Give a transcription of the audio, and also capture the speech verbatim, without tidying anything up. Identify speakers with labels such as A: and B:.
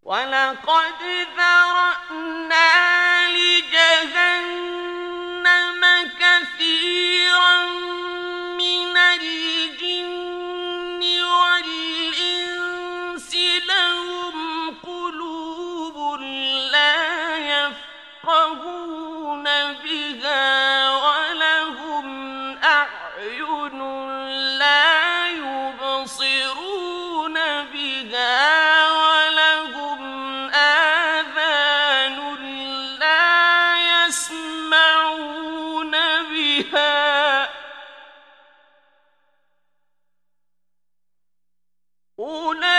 A: وَلَقَدْ ذَرَأْنَا لِجَهَنَّمَ كَثِيرًا مِنَ الْجِنِّ وَالْإِنسِ لَهُمْ قُلُوبٌ لَّا يَفْقَهُونَ بِهَا وَلَهُمْ أَعْيُنٌ لَّا يُبْصِرُونَ بِهَا وَلَهُمْ آذَانٌ لَّا يَسْمَعُونَ بِهَا أُولَٰئِكَ